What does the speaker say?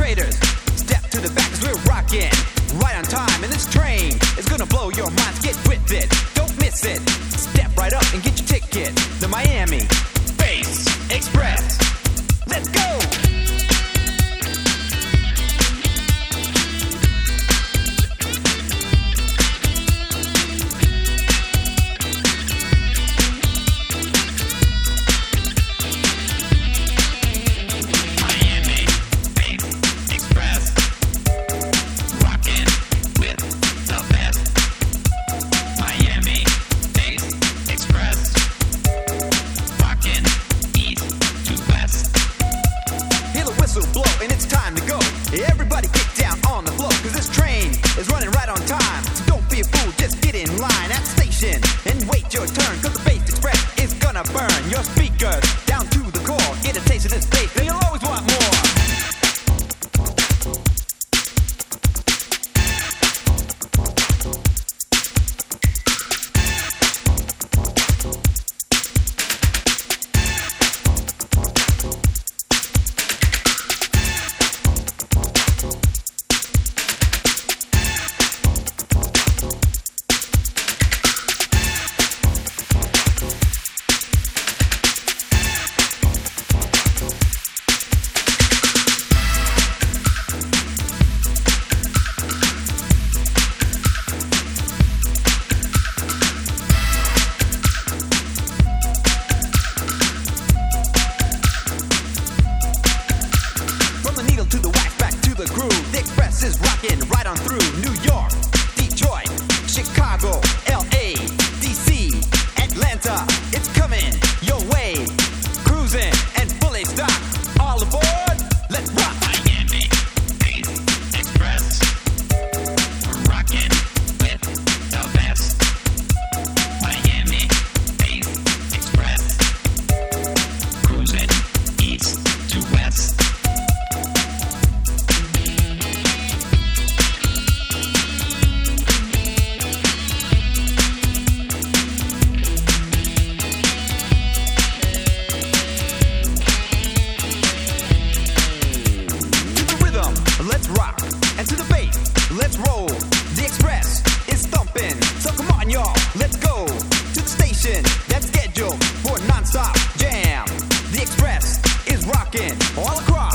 traders, step to the back 'cause we're rocking right on time, and this train is gonna blow your minds. Get with it, don't miss it. Step right up and get your ticket. The Miami Bass Express. Let's go. And it's time to go. Everybody get down on the floor, 'cause this train is running right on time. So don't be a fool, just get in line at the station and wait your turn, 'cause the Bass Express is gonna burn your speakers down to the core. Get a taste of this bass, and you'll always want more. To the wax, back to the groove. The Express is rocking right on through New York, Detroit, Chicago, LA, DC, Atlanta. It's coming your way. Cruising and fully stocked. All aboard, let's rock. Miami Bass Express. We're rocking with the best. Miami Bass Express. Cruising east to west. Let's rock, and to the bass, let's roll. The Express is thumping, so come on y'all, let's go to the station that's scheduled for a non-stop jam. The Express is rocking all across